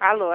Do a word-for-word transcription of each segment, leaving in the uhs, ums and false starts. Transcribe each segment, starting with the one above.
Alô?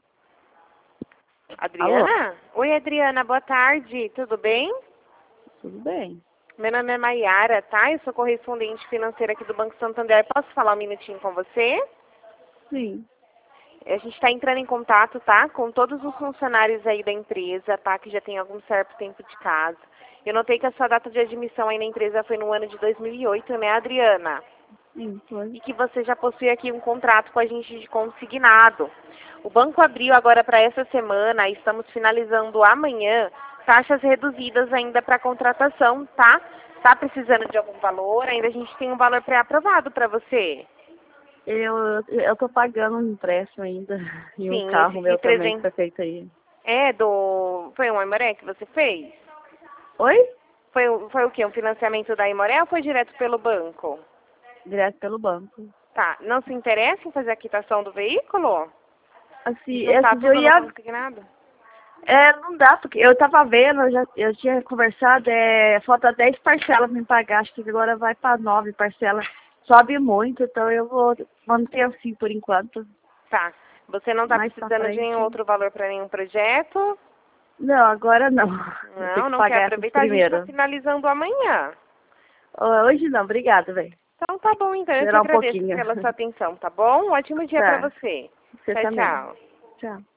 Adriana? Alô? Oi, Adriana, boa tarde, tudo bem? Tudo bem. Meu nome é Maiara, tá? Eu sou correspondente financeira aqui do Banco Santander. Posso falar um minutinho com você? Sim. A gente está entrando em contato, tá? Com todos os funcionários aí da empresa, tá? Que já tem algum certo tempo de casa. Eu notei que a sua data de admissão aí na empresa foi no ano de dois mil e oito, né, Adriana? Sim, foi. E que você já possui aqui um contrato com a gente de consignado. O banco abriu agora para essa semana, e estamos finalizando amanhã, taxas reduzidas ainda para contratação, tá? Tá precisando de algum valor? Ainda a gente tem um valor pré-aprovado para você. Eu, eu tô pagando um empréstimo ainda. E um Sim, carro esse de meu também que trezentos. foi feito aí. É, do... Foi um Aimoré que você fez? Oi? Foi, o- foi o quê? Um financiamento da Aimoré ou foi direto pelo banco? Direto pelo banco. Tá. Não se interessa em fazer a quitação do veículo? Assim, Juntar esse dia eu tudo no ia... consignado? É, não dá, porque eu tava vendo, eu, já, eu tinha conversado, é, falta dez parcelas pra me pagar, acho que agora vai pra nove parcelas. Sobe muito, então eu vou manter assim por enquanto. Tá. Você não está Mais pra precisando de nenhum frente. outro valor para nenhum projeto? Não, agora não. Vou ter Não, que não quer pagar essas aproveitar? A gente está primeiro. finalizando amanhã. Hoje não, obrigada, velho. Então tá bom, então. Eu que Esperar um agradeço pouquinho. pela sua atenção, tá bom? Um ótimo dia para Tá. você. Você Tchau, também. tchau. Tchau.